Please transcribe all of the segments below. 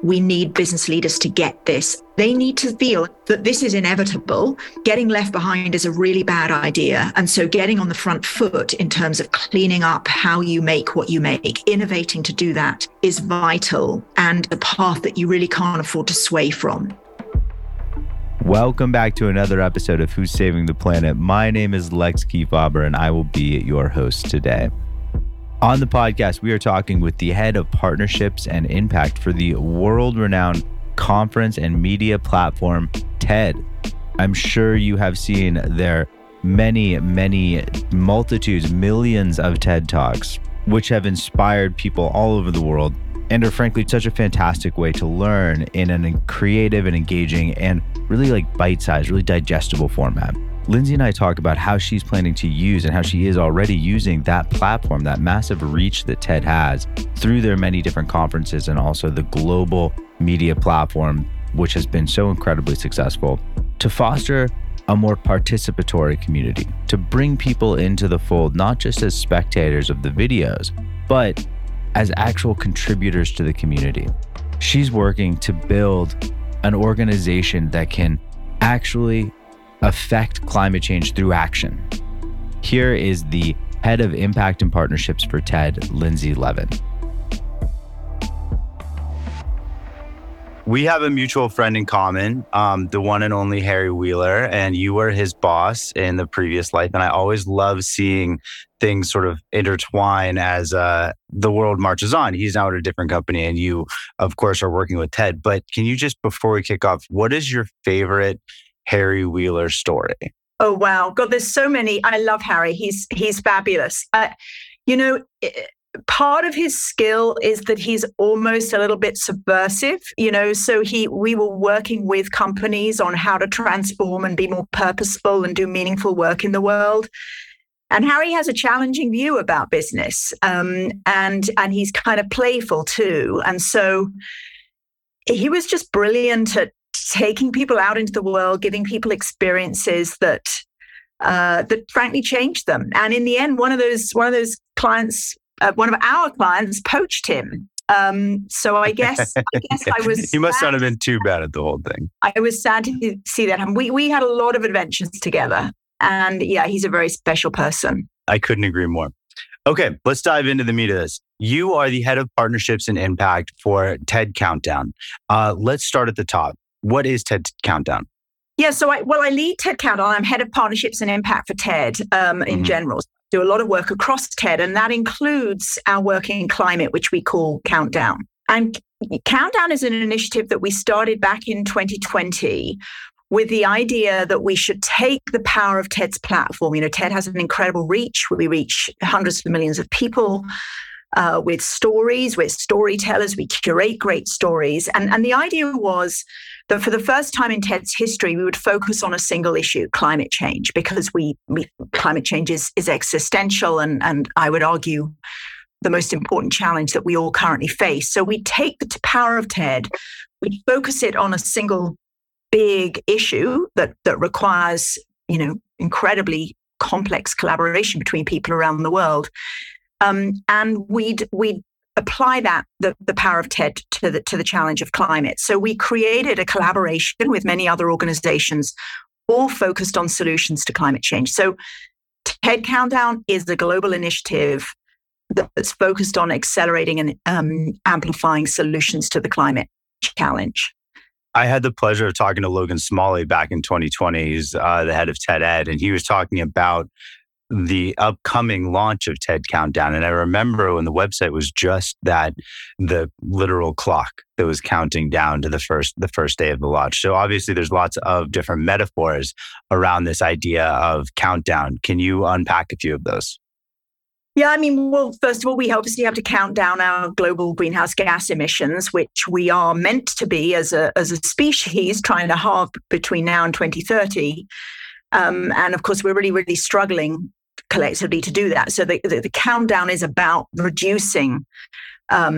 We need business leaders to get this. They need to feel that this is inevitable. Getting left behind is a really bad idea. And so getting on the front foot in terms of cleaning up how you make what you make, innovating to do that is vital and a path that you really can't afford to sway from. Welcome back to another episode of Who's Saving the Planet. My name is Lex Kefauver, and I will be your host today. On the podcast, we are talking with the head of partnerships and impact for the world-renowned conference and media platform, TED. I'm sure you have seen their many multitudes, millions of TED Talks, which have inspired people all over the world and are frankly such a fantastic way to learn in a creative and engaging and really like bite-sized, really digestible format. Lindsay and I talk about how she's planning to use and how she is already using that platform, that massive reach that TED has through their many different conferences and also the global media platform, which has been so incredibly successful, to foster a more participatory community, to bring people into the fold, not just as spectators of the videos, but as actual contributors to the community. She's working to build an organization that can actually affect climate change through action. Here is the head of impact and partnerships for TED, Lindsay Levin. We have a mutual friend in common, the one and only Harry Wheeler, and you were his boss in the previous life. And I always love seeing things sort of intertwine as the world marches on. He's now at a different company, and you, of course, are working with TED. But can you just, before we kick off, what is your favorite Harry Wheeler story? Oh, wow. God, there's so many. I love Harry. He's fabulous. Part of his skill is that he's almost a little bit subversive, so we were working with companies on how to transform and be more purposeful and do meaningful work in the world. And Harry has a challenging view about business, and he's kind of playful too. And so he was just brilliant at taking people out into the world, giving people experiences that frankly changed them. And in the end, one of those clients, one of our clients, poached him. So I guess I was. He must not have been too bad at the whole thing. I was sad to see that happen. We had a lot of adventures together, and yeah, he's a very special person. I couldn't agree more. Okay, let's dive into the meat of this. You are the head of partnerships and impact for TED Countdown. Let's start at the top. What is TED Countdown? Yeah, so I lead TED Countdown. I'm head of partnerships and impact for TED in general. Do a lot of work across TED, and that includes our work in climate, which we call Countdown. And Countdown is an initiative that we started back in 2020 with the idea that we should take the power of TED's platform. TED has an incredible reach. We reach hundreds of millions of people with stories, with storytellers. We curate great stories. And the idea was that for the first time in TED's history, we would focus on a single issue, climate change, because climate change is existential and I would argue the most important challenge that we all currently face. So we take the power of TED, we focus it on a single big issue that requires, incredibly complex collaboration between people around the world. And we'd apply the power of TED to the challenge of climate. So we created a collaboration with many other organizations, all focused on solutions to climate change. So TED Countdown is a global initiative that's focused on accelerating and amplifying solutions to the climate challenge. I had the pleasure of talking to Logan Smalley back in 2020. He's the head of TED Ed, and he was talking about the upcoming launch of TED Countdown. And I remember when the website was just the literal clock that was counting down to the first day of the launch. So obviously there's lots of different metaphors around this idea of countdown. Can you unpack a few of those? Yeah, first of all, we obviously have to count down our global greenhouse gas emissions, which we are meant to be as a species trying to halve between now and 2030. And of course, we're really, really struggling collectively to do that. So the countdown is about reducing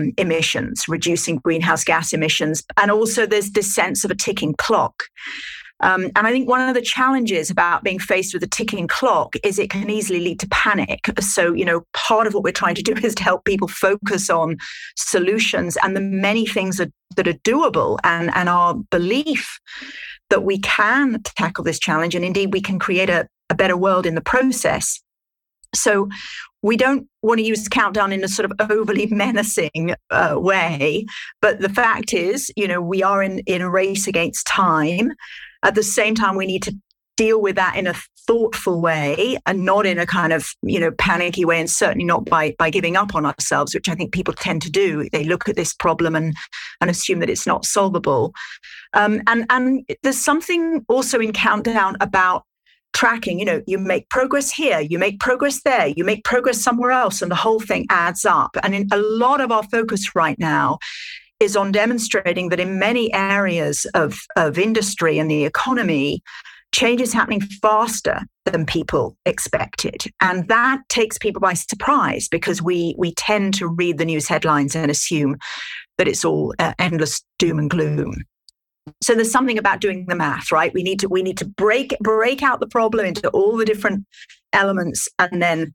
emissions, reducing greenhouse gas emissions. And also there's this sense of a ticking clock. And I think one of the challenges about being faced with a ticking clock is it can easily lead to panic. So, part of what we're trying to do is to help people focus on solutions and the many things that are doable, and our belief that we can tackle this challenge, and indeed we can create a better world in the process. So we don't want to use Countdown in a sort of overly menacing way, but the fact is, we are in a race against time. At the same time, we need to deal with that in a thoughtful way and not in a kind of, panicky way, and certainly not by giving up on ourselves, which I think people tend to do. They look at this problem and assume that it's not solvable. And there's something also in Countdown about tracking. You make progress here, you make progress there, you make progress somewhere else, and the whole thing adds up. And in a lot of our focus right now is on demonstrating that in many areas of industry and the economy, change is happening faster than people expected. And that takes people by surprise, because we tend to read the news headlines and assume that it's all endless doom and gloom. So there's something about doing the math, right? We need to break out the problem into all the different elements, and then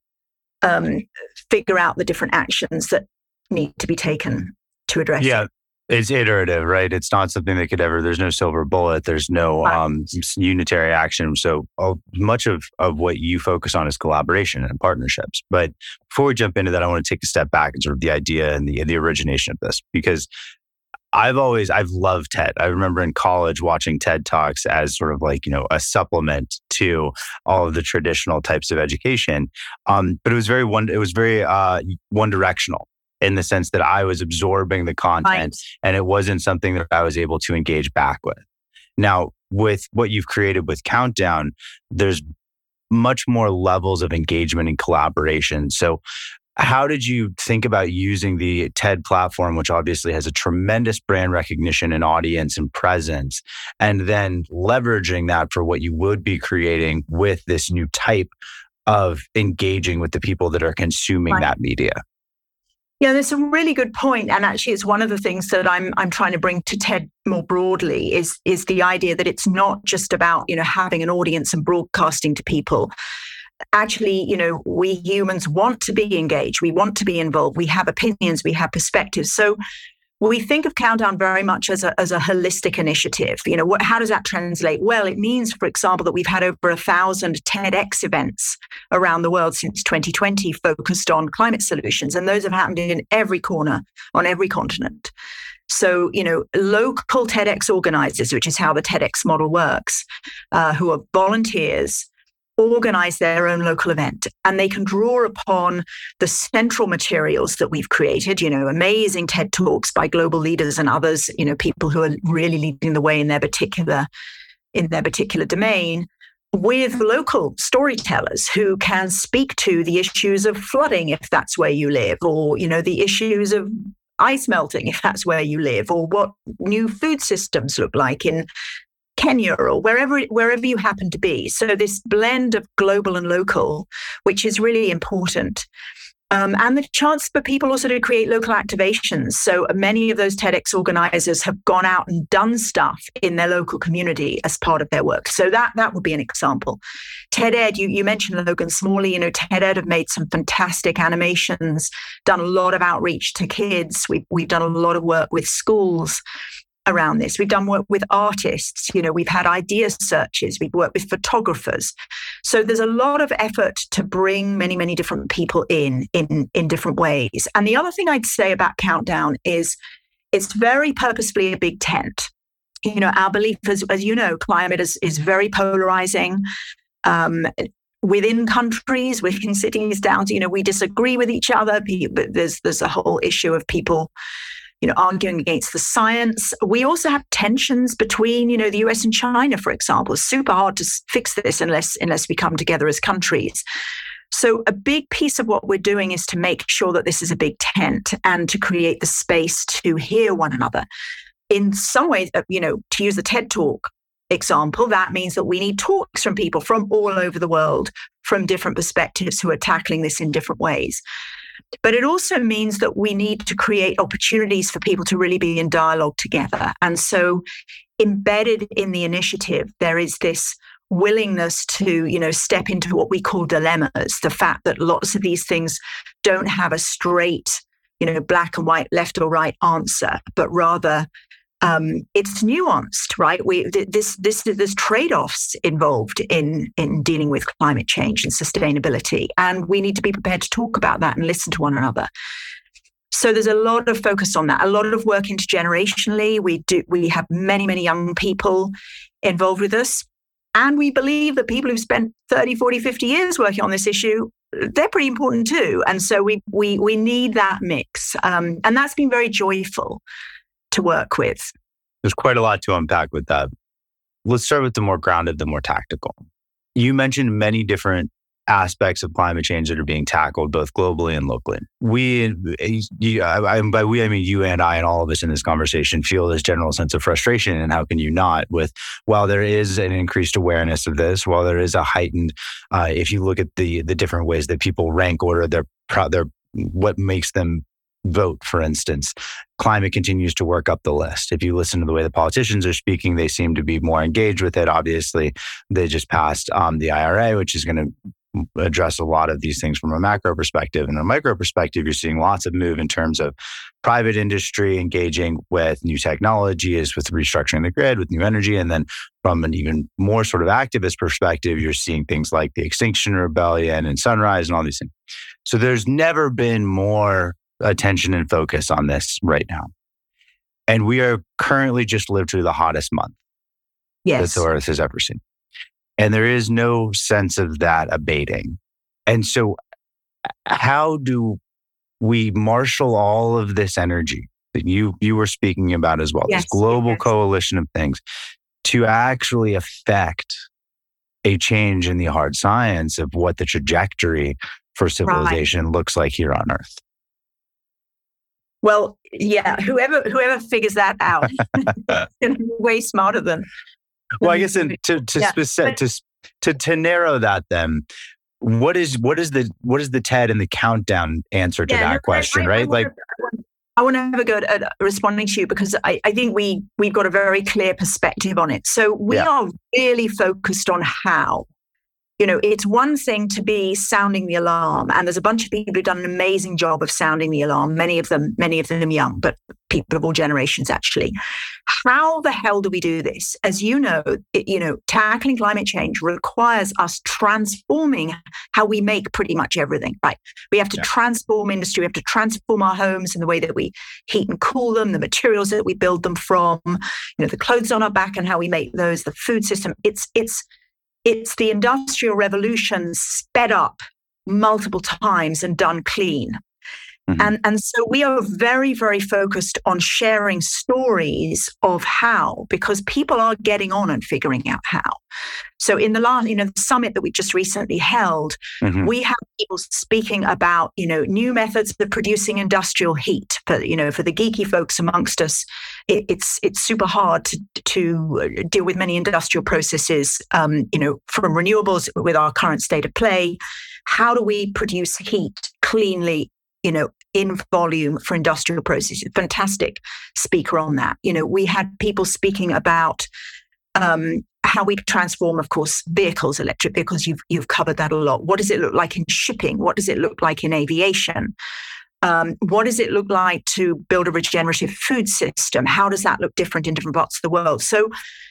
figure out the different actions that need to be taken to address it. It's iterative, right? It's not something that there's no silver bullet. There's no unitary action. So much of what you focus on is collaboration and partnerships. But before we jump into that, I want to take a step back and sort of the idea and the origination of this, because I've loved TED. I remember in college watching TED Talks as sort of like, a supplement to all of the traditional types of education. But it was very one directional, in the sense that I was absorbing the content, and it wasn't something that I was able to engage back with. Now, with what you've created with Countdown, there's much more levels of engagement and collaboration. So how did you think about using the TED platform, which obviously has a tremendous brand recognition and audience and presence, and then leveraging that for what you would be creating with this new type of engaging with the people that are consuming that media? Yeah, that's a really good point. And actually, it's one of the things that I'm trying to bring to TED more broadly is the idea that it's not just about, having an audience and broadcasting to people. Actually, we humans want to be engaged. We want to be involved. We have opinions. We have perspectives. So we think of Countdown very much as a holistic initiative. How does that translate? Well, it means, for example, that we've had over 1,000 TEDx events around the world since 2020 focused on climate solutions. And those have happened in every corner, on every continent. So, local TEDx organizers, which is how the TEDx model works, who are volunteers, organize their own local event, and they can draw upon the central materials that we've created, amazing TED Talks by global leaders and others, people who are really leading the way in their particular domain, with local storytellers who can speak to the issues of flooding, if that's where you live, or, the issues of ice melting, if that's where you live, or what new food systems look like in Kenya or wherever you happen to be. So this blend of global and local, which is really important. And the chance for people also to create local activations. So many of those TEDx organizers have gone out and done stuff in their local community as part of their work. So that would be an example. TED-Ed, you mentioned Logan Smalley, TED-Ed have made some fantastic animations, done a lot of outreach to kids. We've done a lot of work with schools around this. We've done work with artists, we've had idea searches, we've worked with photographers. So there's a lot of effort to bring many, many different people in different ways. And the other thing I'd say about Countdown is it's very purposefully a big tent. Our belief, as climate is very polarizing. Within countries, within cities, towns, we disagree with each other. But there's a whole issue of people arguing against the science. We also have tensions between, the US and China, for example. It's super hard to fix this unless we come together as countries. So a big piece of what we're doing is to make sure that this is a big tent and to create the space to hear one another. In some ways, to use the TED Talk example, that means that we need talks from people from all over the world, from different perspectives who are tackling this in different ways. But it also means that we need to create opportunities for people to really be in dialogue together. And so embedded in the initiative, there is this willingness to, step into what we call dilemmas, the fact that lots of these things don't have a straight, black and white, left or right answer, but rather it's nuanced, right? There's trade-offs involved in dealing with climate change and sustainability, and we need to be prepared to talk about that and listen to one another. So there's a lot of focus on that, a lot of work intergenerationally. We have many, many young people involved with us, and we believe that people who've spent 30, 40, 50 years working on this issue, they're pretty important too. And so we need that mix, and that's been very joyful to work with. There's quite a lot to unpack with that. Let's start with the more grounded, the more tactical. You mentioned many different aspects of climate change that are being tackled both globally and locally. By we, I mean you and I and all of us in this conversation feel this general sense of frustration, and how can you not, while there is an increased awareness of this, while there is a heightened, if you look at the different ways that people rank order their what makes them vote, for instance, climate continues to work up the list. If you listen to the way the politicians are speaking, they seem to be more engaged with it. Obviously, they just passed the IRA, which is going to address a lot of these things from a macro perspective. And a micro perspective, you're seeing lots of move in terms of private industry engaging with new technologies, with restructuring the grid, with new energy. And then from an even more sort of activist perspective, you're seeing things like the Extinction Rebellion and Sunrise and all these things. So there's never been more attention and focus on this right now. And we are currently just lived through the hottest month that the Earth has ever seen. And there is no sense of that abating. And so how do we marshal all of this energy that you were speaking about as well, this global coalition of things, to actually affect a change in the hard science of what the trajectory for civilization looks like here on Earth? Well, yeah, whoever figures that out is way smarter than. Well, I guess to narrow that, then, what is the TED and the countdown answer to that question, right? I want to have a go at responding to you, because I think we've got a very clear perspective on it. So we are really focused on how. It's one thing to be sounding the alarm, and there's a bunch of people who've done an amazing job of sounding the alarm, many of them young, but people of all generations, actually. How the hell do we do this? As you know, tackling climate change requires us transforming how we make pretty much everything, right? We have to transform industry, we have to transform our homes and the way that we heat and cool them, the materials that we build them from, the clothes on our back and how we make those, the food system. It's the Industrial Revolution sped up multiple times and done clean. Mm-hmm. And so we are very, very focused on sharing stories of how, because people are getting on and figuring out how. So in the last, the summit that we just recently held, we have people speaking about, new methods of producing industrial heat. For the geeky folks amongst us, it's super hard to deal with many industrial processes, from renewables with our current state of play. How do we produce heat cleanly, in volume for industrial processes? Fantastic speaker on that. We had people speaking about how we transform, of course, vehicles, electric vehicles. You've covered that a lot. What does it look like in shipping? What does it look like in aviation? What does it look like to build a regenerative food system? How does that look different in different parts of the world? So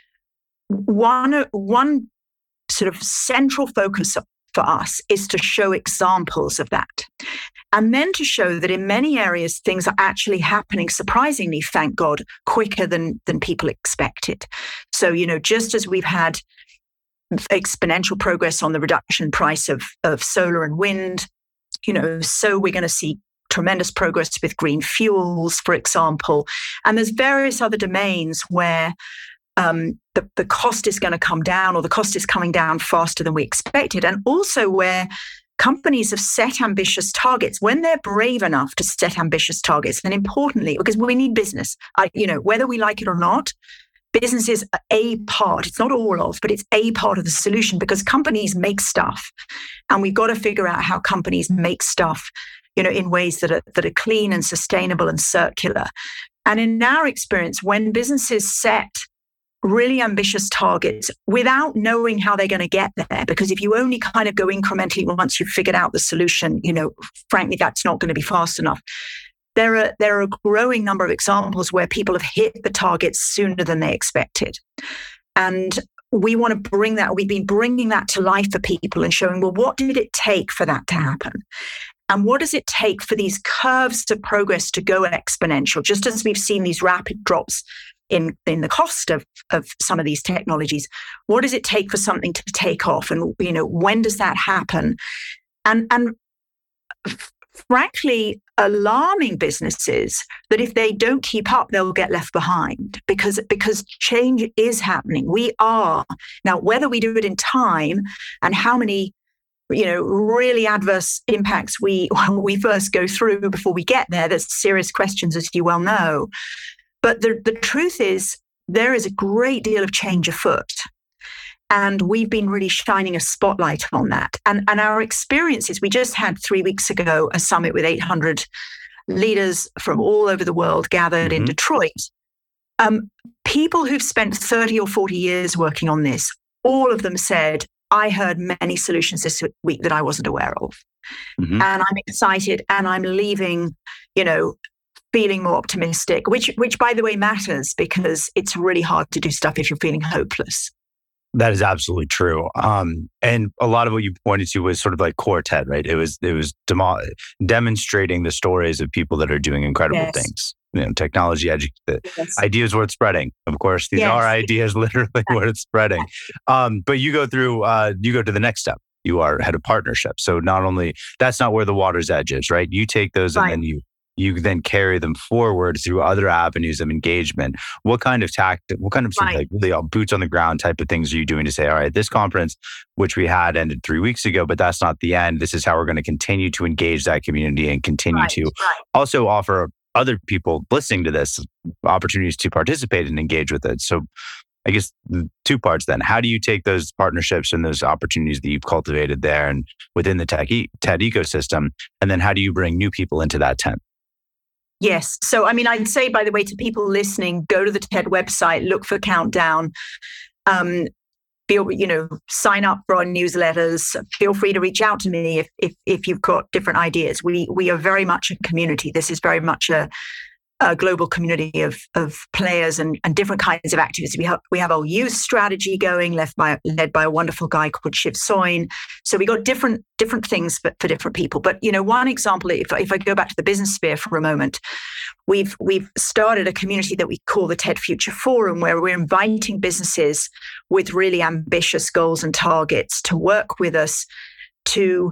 one sort of central focus for us is to show examples of that. And then to show that in many areas, things are actually happening, surprisingly, thank God, quicker than people expected. So, just as we've had exponential progress on the reduction price of solar and wind, so we're going to see tremendous progress with green fuels, for example. And there's various other domains where the cost is going to come down, or the cost is coming down faster than we expected. And also where companies have set ambitious targets, when they're brave enough to set ambitious targets, and importantly, because we need business, whether we like it or not, business is a part, it's not all of, but it's a part of the solution, because companies make stuff. And we've got to figure out how companies make stuff, in ways that are clean and sustainable and circular. And in our experience, when businesses set really ambitious targets without knowing how they're going to get there, because if you only kind of go incrementally once you've figured out the solution, frankly, that's not going to be fast enough. There are a growing number of examples where people have hit the targets sooner than they expected. And we want to bring that, we've been bringing that to life for people and showing, well, what did it take for that to happen? And what does it take for these curves of progress to go exponential? Just as we've seen these rapid drops in the cost of some of these technologies, what does it take for something to take off? And, when does that happen? And frankly, alarming businesses that if they don't keep up, they'll get left behind because change is happening. We are now, whether we do it in time and how many really adverse impacts we first go through before we get there, there's serious questions, as you well know. But the truth is, there is a great deal of change afoot. And we've been really shining a spotlight on that. And our experiences, we just had 3 weeks ago a summit with 800 leaders from all over the world gathered in Detroit. People who've spent 30 or 40 years working on this, all of them said, I heard many solutions this week that I wasn't aware of. And I'm excited and I'm leaving, feeling more optimistic, which by the way matters because it's really hard to do stuff if you're feeling hopeless. That is absolutely true. And a lot of what you pointed to was sort of like core TED, right? It was demonstrating the stories of people that are doing incredible things. Technology, ideas worth spreading. Of course, these are ideas literally worth spreading. But you go to the next step. You are head of partnerships. So not only, that's not where the water's edge is, right? You take those and then you then carry them forward through other avenues of engagement. What kind of like really all boots on the ground type of things are you doing to say, all right, this conference, which we had ended 3 weeks ago, but that's not the end. This is how we're going to continue to engage that community and continue to also offer other people listening to this opportunities to participate and engage with it. So I guess 2 parts then. How do you take those partnerships and those opportunities that you've cultivated there and within the TED ecosystem? And then how do you bring new people into that tent? Yes. So, I'd say, by the way, to people listening, go to the TED website, look for Countdown, sign up for our newsletters. Feel free to reach out to me if you've got different ideas. We are very much a community. This is very much a global community of players and different kinds of activities. We have our youth strategy going, led by a wonderful guy called Shiv Soin. So we got different things for different people. But one example, if I go back to the business sphere for a moment, we've started a community that we call the TED Future Forum, where we're inviting businesses with really ambitious goals and targets to work with us to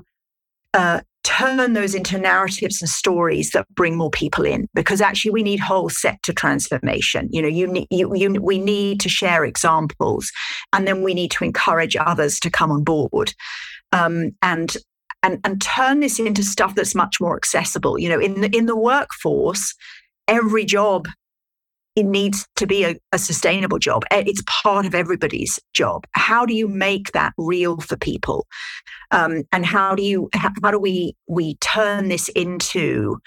turn those into narratives and stories that bring more people in, because actually we need whole sector transformation. We need to share examples, and then we need to encourage others to come on board, and turn this into stuff that's much more accessible. In the workforce, every job, it needs to be a sustainable job. It's part of everybody's job. How do you make that real for people? And how do we turn this into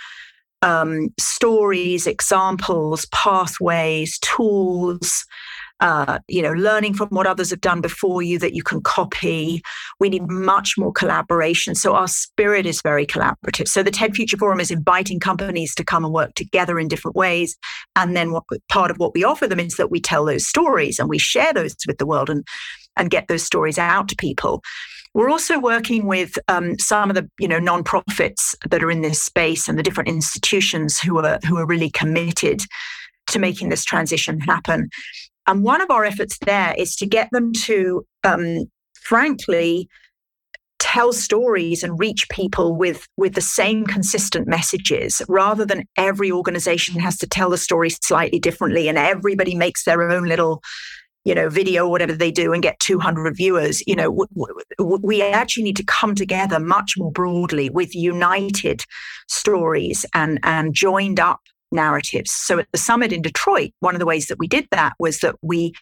stories, examples, pathways, tools, learning from what others have done before you that you can copy? We need much more collaboration. So our spirit is very collaborative. So the TED Future Forum is inviting companies to come and work together in different ways. And then part of what we offer them is that we tell those stories and we share those with the world and get those stories out to people. We're also working with some of the nonprofits that are in this space and the different institutions who are really committed to making this transition happen. And one of our efforts there is to get them to, frankly, tell stories and reach people with the same consistent messages, rather than every organization has to tell the story slightly differently and everybody makes their own little video, whatever they do, and get 200 viewers. We actually need to come together much more broadly with united stories and joined up narratives. So at the summit in Detroit, one of the ways that we did that was that we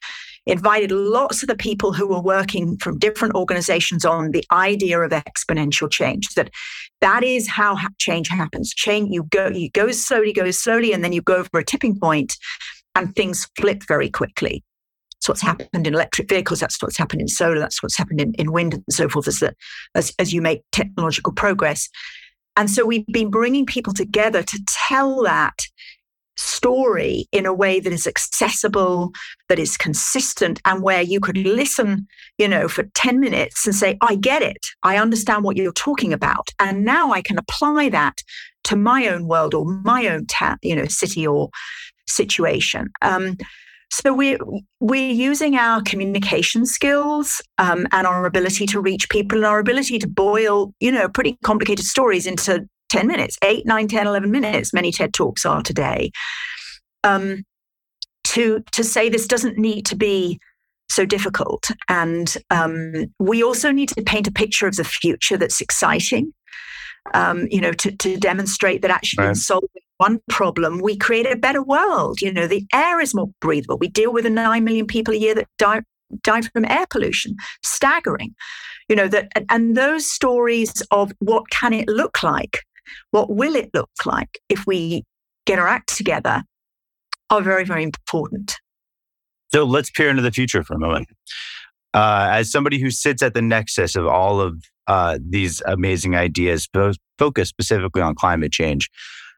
invited lots of the people who were working from different organizations on the idea of exponential change, that is how change happens. Change, you go slowly, and then you go over a tipping point and things flip very quickly. That's what's happened in electric vehicles. That's what's happened in solar. That's what's happened in wind and so forth as you make technological progress. And so we've been bringing people together to tell that story in a way that is accessible, that is consistent, and where you could listen, for 10 minutes and say, I get it. I understand what you're talking about. And now I can apply that to my own world or my own city or situation. So we're using our communication skills and our ability to reach people and our ability to boil, pretty complicated stories into 10 minutes, 8, 9, 10, 11 minutes, many TED Talks are today, to say this doesn't need to be so difficult. And we also need to paint a picture of the future that's exciting, to demonstrate that actually in solving one problem, we create a better world. The air is more breathable. We deal with 9 million people a year that die from air pollution. Staggering. And those stories of what can it look like, what will it look like if we get our act together, are very, very important. So let's peer into the future for a moment. As somebody who sits at the nexus of all of these amazing ideas, focused specifically on climate change,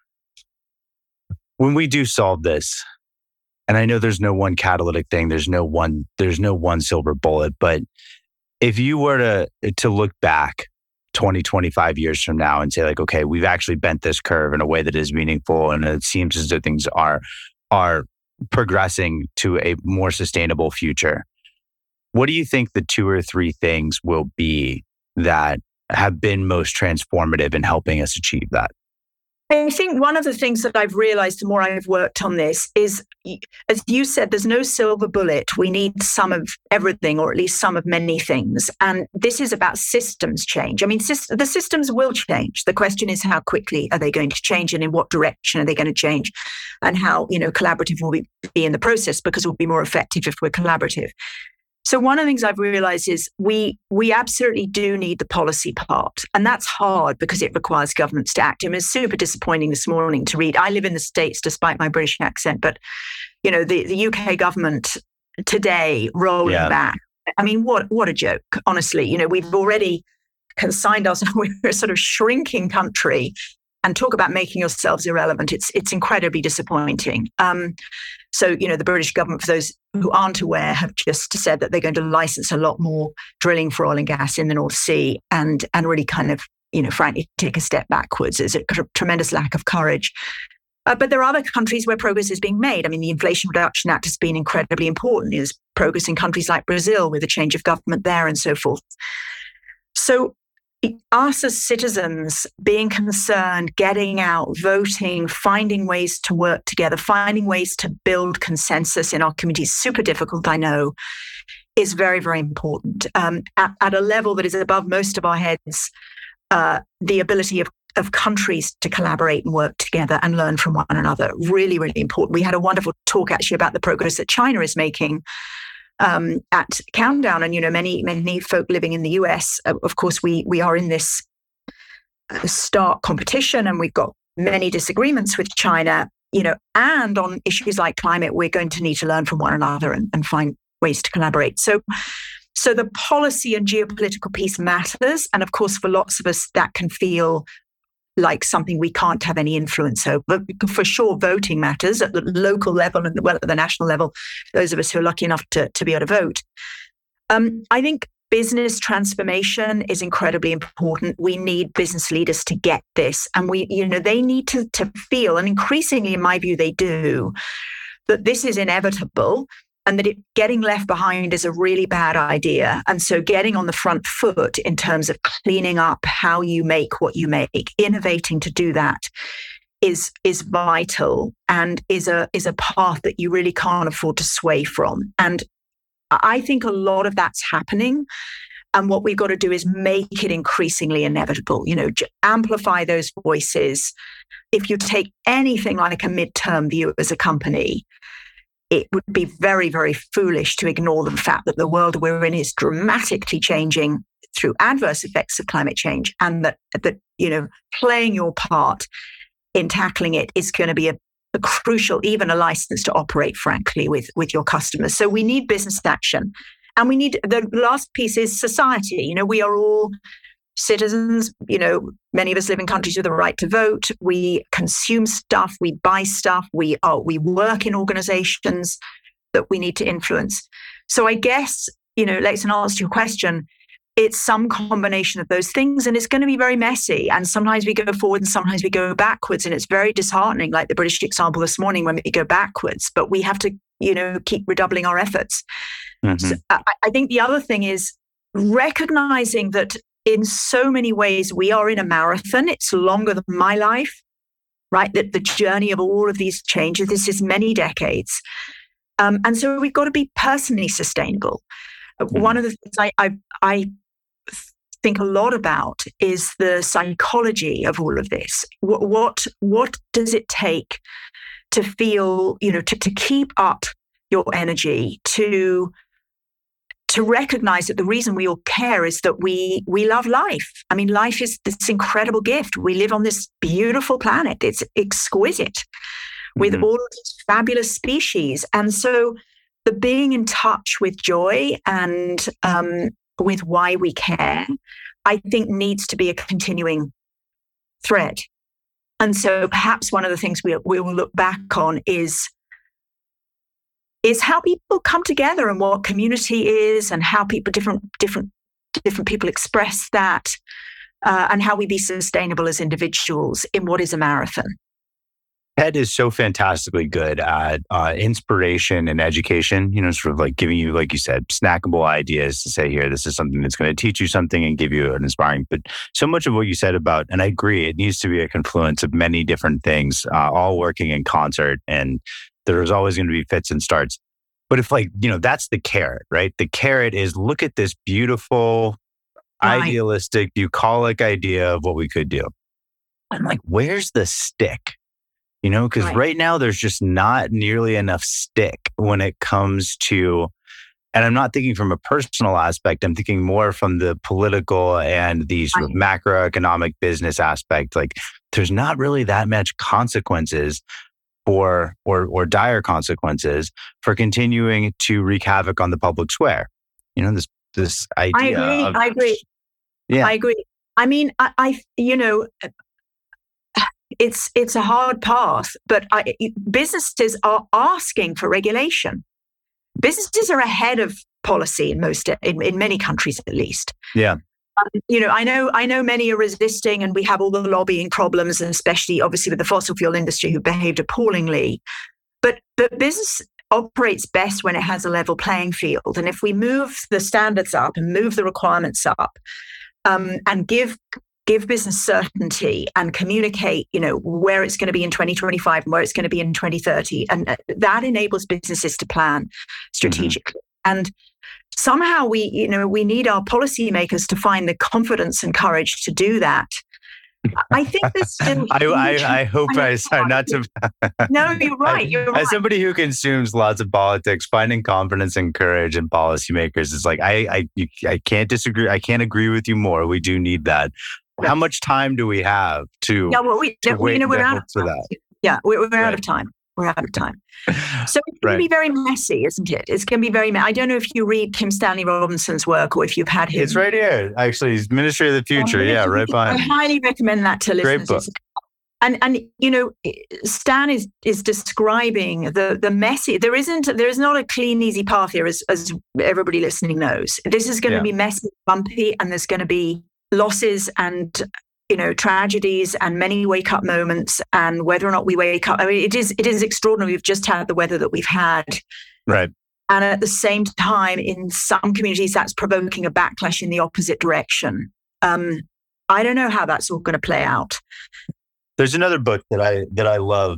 when we do solve this, and I know there's no one catalytic thing, there's no one silver bullet, but if you were to look back 20, 25 years from now and say like, okay, we've actually bent this curve in a way that is meaningful, and it seems as though things are progressing to a more sustainable future, what do you think the 2 or 3 things will be that have been most transformative in helping us achieve that? I think one of the things that I've realized the more I've worked on this is, as you said, there's no silver bullet. We need some of everything, or at least some of many things. And this is about systems change. I mean, the systems will change. The question is, how quickly are they going to change, and in what direction are they going to change, and how, collaborative will we be in the process, because we'll be more effective if we're collaborative. So one of the things I've realized is we absolutely do need the policy part. And that's hard because it requires governments to act. I mean, it's super disappointing this morning to read. I live in the States despite my British accent, but, the UK government today rolling back. I mean, what a joke, honestly. We've already consigned ourselves, we're a sort of shrinking country, and talk about making yourselves irrelevant. It's incredibly disappointing. So, the British government, for those who aren't aware, have just said that they're going to license a lot more drilling for oil and gas in the North Sea, and really kind of, frankly, take a step backwards. There's a tremendous lack of courage. But there are other countries where progress is being made. I mean, the Inflation Reduction Act has been incredibly important. There's progress in countries like Brazil with a change of government there and so forth. So us as citizens being concerned, getting out, voting, finding ways to work together, finding ways to build consensus in our communities, super difficult, I know, is very, very important. At a level that is above most of our heads, the ability of countries to collaborate and work together and learn from one another, really, really important. We had a wonderful talk actually about the progress that China is making at Countdown, and many folk living in the US. Of course, we are in this stark competition, and we've got many disagreements with China. And on issues like climate, we're going to need to learn from one another and find ways to collaborate. So the policy and geopolitical piece matters, and of course, for lots of us, that can feel like something we can't have any influence over. But for sure, voting matters at the local level and at the national level, those of us who are lucky enough to be able to vote. I think business transformation is incredibly important. We need business leaders to get this. And they need to feel, and increasingly, in my view, they do, that this is inevitable, and that getting left behind is a really bad idea. And so getting on the front foot in terms of cleaning up how you make what you make, innovating to do that is vital, and is a path that you really can't afford to sway from. And I think a lot of that's happening. And what we've got to do is make it increasingly inevitable, amplify those voices. If you take anything like a midterm view as a company, it would be very, very foolish to ignore the fact that the world we're in is dramatically changing through adverse effects of climate change, and that playing your part in tackling it is going to be a crucial, even a license to operate, frankly, with your customers. So we need business action. And we need, the last piece is society. We are all citizens. Many of us live in countries with the right to vote. We consume stuff, we buy stuff, we work in organizations that we need to influence. So I guess, Lex, and I'll answer your question, it's some combination of those things, and it's going to be very messy. And sometimes we go forward and sometimes we go backwards, and it's very disheartening, like the British example this morning when we go backwards, but we have to, keep redoubling our efforts. Mm-hmm. So I think the other thing is recognizing that in so many ways we are in a marathon. It's longer than my life, right? That the journey of all of these changes, this is many decades. And so we've got to be personally sustainable. Mm-hmm. One of the things I think a lot about is the psychology of all of this. What does it take to feel, to keep up your energy, to recognize that the reason we all care is that we love life. I mean, life is this incredible gift. We live on this beautiful planet. It's exquisite with all of these fabulous species. And so the being in touch with joy and with why we care, I think needs to be a continuing thread. And so perhaps one of the things we will look back on is how people come together and what community is, and how people different people express that, and how we be sustainable as individuals in what is a marathon. TED is so fantastically good at inspiration and education, sort of like giving you, like you said, snackable ideas to say, here, this is something that's going to teach you something and give you an inspiring. But so much of what you said about, and I agree, it needs to be a confluence of many different things, all working in concert. And there's always going to be fits and starts. But if that's the carrot, right? The carrot is, look at this beautiful, idealistic, bucolic idea of what we could do. I'm like, where's the stick? Because right now there's just not nearly enough stick when it comes to, and I'm not thinking from a personal aspect, I'm thinking more from the political and the sort of macroeconomic business aspect. Like, there's not really that much consequences or dire consequences for continuing to wreak havoc on the public square. This idea. I agree. Yeah, I agree. I mean, it's a hard path, but businesses are asking for regulation. Businesses are ahead of policy in many countries, at least. Yeah. I know many are resisting, and we have all the lobbying problems, and especially obviously with the fossil fuel industry, who behaved appallingly. But business operates best when it has a level playing field. And if we move the standards up and move the requirements up, and give business certainty and communicate, where it's going to be in 2025 and where it's going to be in 2030, and that enables businesses to plan strategically. Mm-hmm. And somehow we need our policymakers to find the confidence and courage to do that. I think there's still. I hope I sorry not to. No, you're right. You're right. As somebody who consumes lots of politics, finding confidence and courage in policymakers is like I can't disagree. I can't agree with you more. We do need that. How much time do we have to? Yeah, we're out of time. That? Yeah, we're out of time. We're out of time. So it's going to be very messy, isn't it? It's going to be very messy. I don't know if you read Kim Stanley Robinson's work or if you've had him. It's right here, actually. It's Ministry of the Future. Yeah, right behind. I highly recommend that to listeners. Great book. And Stan is describing the messy. There is not a clean, easy path here, as everybody listening knows. This is going to be messy, bumpy, and there's going to be losses and tragedies and many wake up moments. And whether or not we wake up, I mean, it is extraordinary. We've just had the weather that we've had, right? And at the same time, in some communities, that's provoking a backlash in the opposite direction. I don't know how that's all going to play out. There's another book that I love.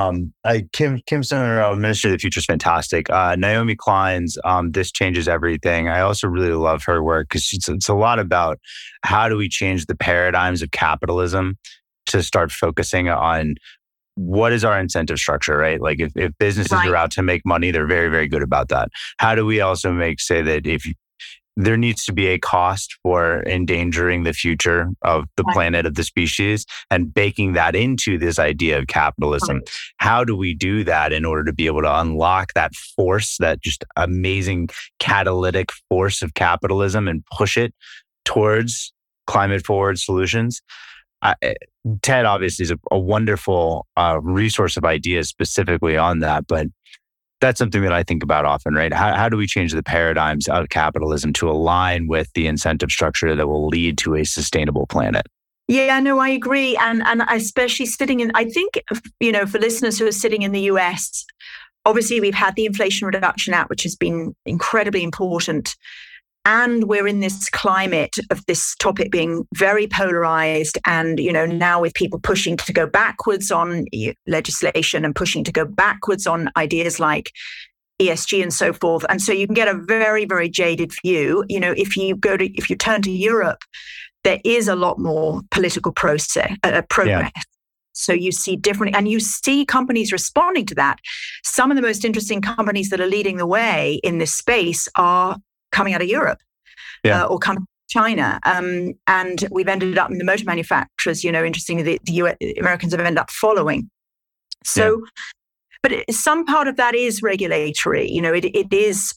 Kim Stanley, Ministry of the Future is fantastic. Naomi Klein's This Changes Everything. I also really love her work because it's a lot about how do we change the paradigms of capitalism to start focusing on what is our incentive structure, right? Like if businesses are out to make money, they're very, very good about that. How do we also say that there needs to be a cost for endangering the future of the planet, of the species, and baking that into this idea of capitalism? How do we do that in order to be able to unlock that force, that just amazing catalytic force of capitalism, and push it towards climate forward solutions? TED obviously is a wonderful resource of ideas specifically on that, but that's something that I think about often, right? How do we change the paradigms of capitalism to align with the incentive structure that will lead to a sustainable planet? Yeah, no, I agree. And especially I think, for listeners who are sitting in the US, obviously we've had the Inflation Reduction Act, which has been incredibly important. And we're in this climate of this topic being very polarized. And, now with people pushing to go backwards on legislation and pushing to go backwards on ideas like ESG and so forth. And so you can get a very, very jaded view. If you turn to Europe, there is a lot more political progress. Yeah. So you see and you see companies responding to that. Some of the most interesting companies that are leading the way in this space are coming out of Europe or coming from China. And we've ended up in the motor manufacturers, interestingly, the Americans have ended up following. So, but some part of that is regulatory. It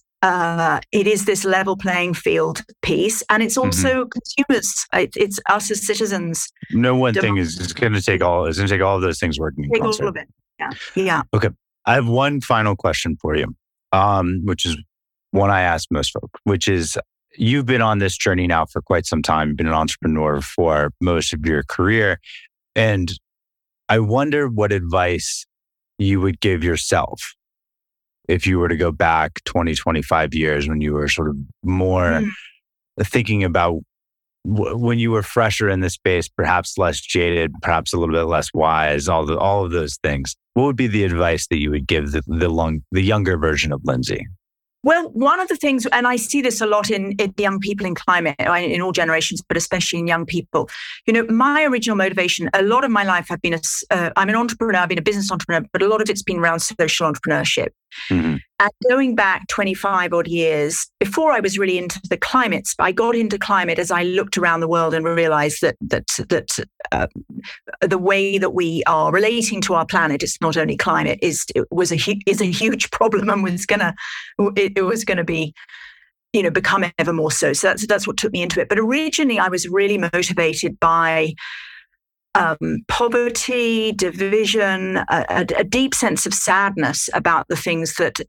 is this level playing field piece, and it's also consumers. It's us as citizens. No one thing is going to take all. It's going to take all of those things working in concert. All of it. Yeah. Okay. I have one final question for you, which is one I ask most folk, which is, you've been on this journey now for quite some time. You've been an entrepreneur for most of your career. And I wonder what advice you would give yourself if you were to go back 20, 25 years when you were sort of more thinking about when you were fresher in the space, perhaps less jaded, perhaps a little bit less wise, all of those things. What would be the advice that you would give the younger version of Lindsay? Well, one of the things, and I see this a lot in young people in climate, in all generations, but especially in young people. My original motivation, a lot of my life, I'm an entrepreneur, I've been a business entrepreneur, but a lot of it's been around social entrepreneurship. Mm-hmm. And going back 25 odd years, before I was really into the climate, I got into climate as I looked around the world and realized that the way that we are relating to our planet, it's not only climate, is a huge problem, and it was gonna be, become ever more so. So that's what took me into it. But originally, I was really motivated by poverty, division, a deep sense of sadness about the things that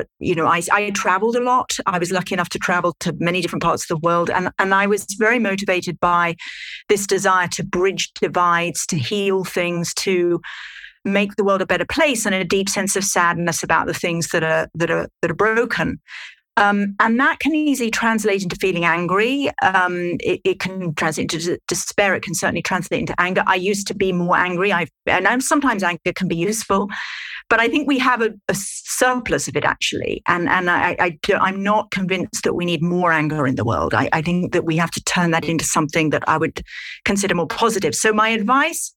I traveled a lot. I was lucky enough to travel to many different parts of the world. And I was very motivated by this desire to bridge divides, to heal things, to make the world a better place, and a deep sense of sadness about the things that are broken. And that can easily translate into feeling angry. It can translate into despair. It can certainly translate into anger. I used to be more angry. And sometimes anger can be useful, but I think we have a surplus of it, actually. And I'm not convinced that we need more anger in the world. I think that we have to turn that into something that I would consider more positive. So my advice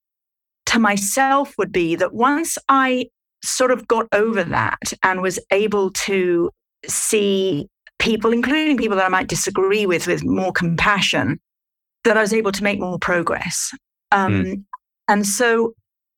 to myself would be that once I sort of got over that and was able to see people, including people that I might disagree with more compassion, that I was able to make more progress. And so,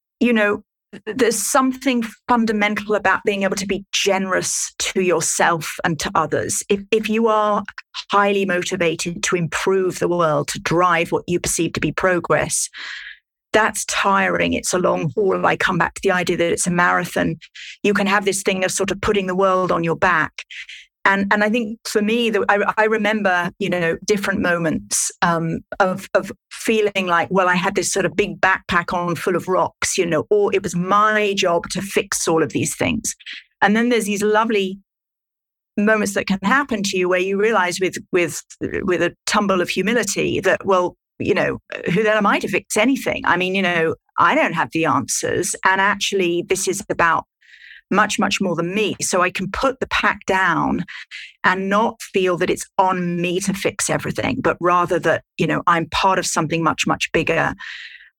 there's something fundamental about being able to be generous to yourself and to others. If you are highly motivated to improve the world, to drive what you perceive to be progress, that's tiring. It's a long haul. I come back to the idea that it's a marathon. You can have this thing of sort of putting the world on your back. And I think for me, I remember, different moments of feeling like, well, I had this sort of big backpack on full of rocks, or it was my job to fix all of these things. And then there's these lovely moments that can happen to you where you realize with a tumble of humility that, well, who the hell am I to fix anything? I mean, I don't have the answers. And actually, this is about much, much more than me. So I can put the pack down and not feel that it's on me to fix everything, but rather that, I'm part of something much, much bigger.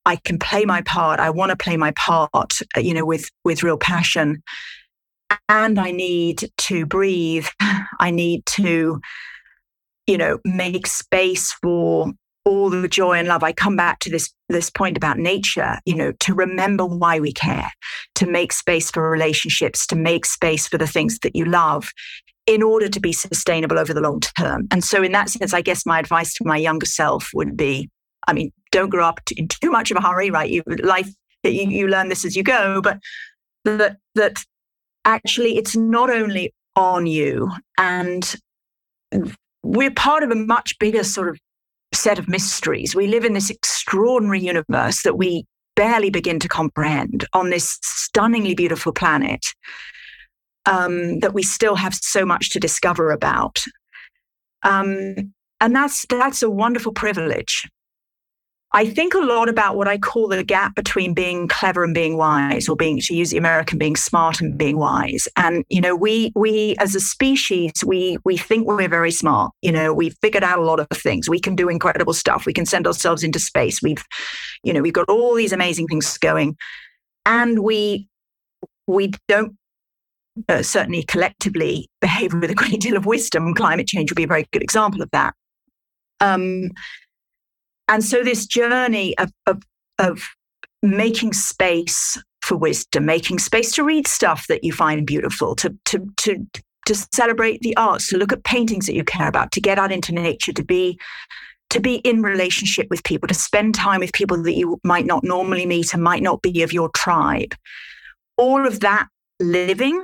I can play my part. I want to play my part, with real passion. And I need to breathe. I need to, make space for all the joy and love. I come back to this point about nature, to remember why we care, to make space for relationships, to make space for the things that you love in order to be sustainable over the long term. And so in that sense, I guess my advice to my younger self would be, don't grow up in too much of a hurry, right? You learn this as you go, but that actually it's not only on you, and we're part of a much bigger sort of set of mysteries. We live in this extraordinary universe that we barely begin to comprehend on this stunningly beautiful planet, that we still have so much to discover about. And that's a wonderful privilege. I think a lot about what I call the gap between being clever and being wise, or being, to use the American, being smart and being wise. And, we as a species, we think we're very smart. We've figured out a lot of things. We can do incredible stuff. We can send ourselves into space. We've got all these amazing things going. And we don't certainly collectively behave with a great deal of wisdom. Climate change would be a very good example of that. And so this journey of making space for wisdom, making space to read stuff that you find beautiful, to celebrate the arts, to look at paintings that you care about, to get out into nature, to be in relationship with people, to spend time with people that you might not normally meet and might not be of your tribe. All of that living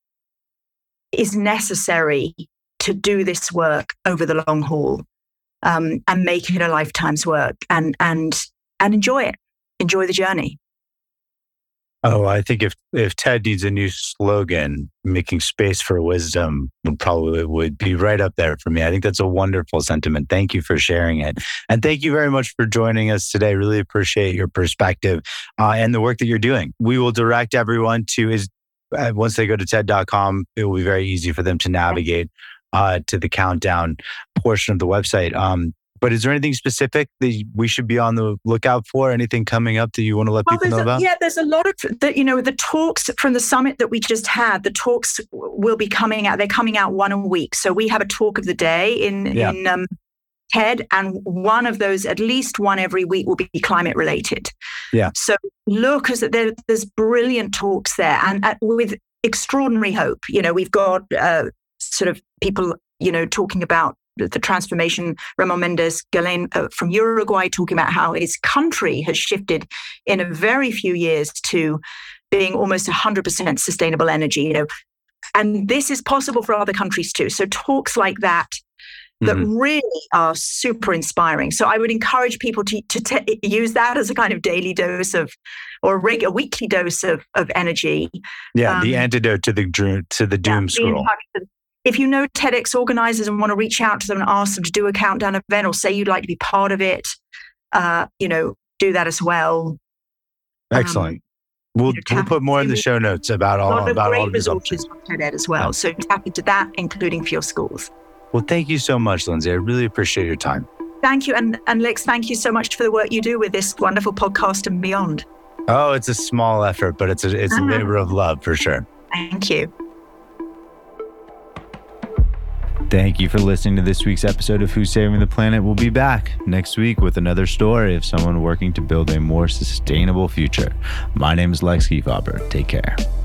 is necessary to do this work over the long haul. And make it a lifetime's work, and enjoy it. Enjoy the journey. Oh, I think if TED needs a new slogan, making space for wisdom would be right up there for me. I think that's a wonderful sentiment. Thank you for sharing it. And thank you very much for joining us today. Really appreciate your perspective and the work that you're doing. We will direct everyone to once they go to TED.com, it will be very easy for them to navigate to the countdown portion of the website. But is there anything specific that we should be on the lookout for? Anything coming up that you want to let people know about? Yeah, there's a lot of the talks from the summit that we just had. The talks will be coming out. They're coming out one a week. So we have a talk of the day in TED, and one of those, at least one every week, will be climate related. Yeah. So look, because there's brilliant talks there, and with extraordinary hope. We've got sort of people, talking about the transformation. Ramon Mendez Galen from Uruguay talking about how his country has shifted in a very few years to being almost 100% sustainable energy. And this is possible for other countries too. So talks like that really are super inspiring. So I would encourage people to use that as a kind of daily dose or a weekly dose of energy. Yeah, the antidote to the doom scroll. If you know TEDx organizers and want to reach out to them and ask them to do a countdown event, or say you'd like to be part of it, do that as well. Excellent. We'll put more in the show notes about all of resources on TED as well. So tap into that, including for your schools. Well, thank you so much, Lindsay. I really appreciate your time. Thank you. And Lex, thank you so much for the work you do with this wonderful podcast and beyond. Oh, it's a small effort, but it's a labor of love for sure. Thank you. Thank you for listening to this week's episode of Who's Saving the Planet. We'll be back next week with another story of someone working to build a more sustainable future. My name is Lex Kiefaber. Take care.